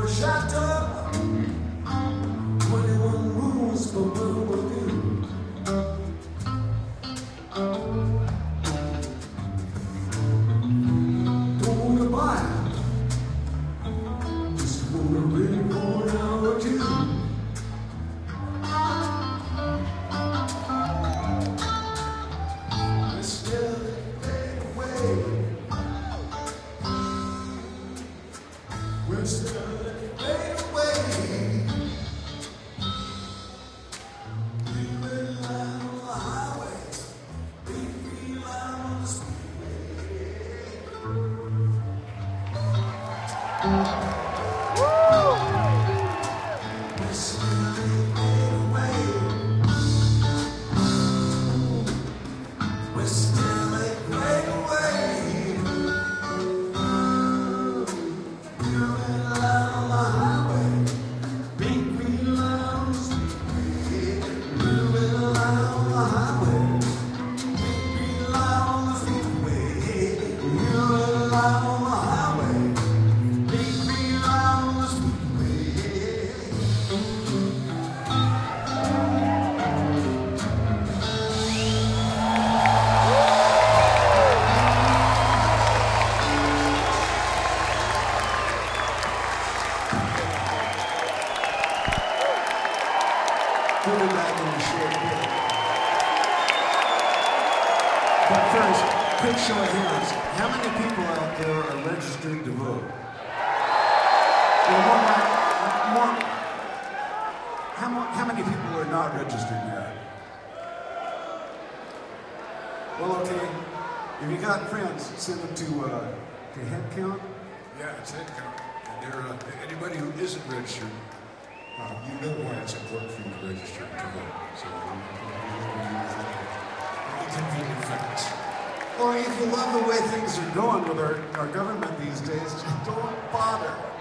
Chateau, 21 rules for Bourbon. Don't wanna buy it, just wanna read for an hour or two. Let's still fade away. We're still fade away. We went out on the highway. We feel out on the speedway. We're still fade away. We're still fade away. Put it back in the short bit. But first, quick show of hands. How many people out there are registered to vote? How many people are not registered yet? Well, okay. If you got friends, send them to head count. Yeah, it's head count. And there, anybody who isn't registered, you know why it's important for you to register to vote. So inconvenient facts. Or if you love the way things are going with our government these days, just don't bother.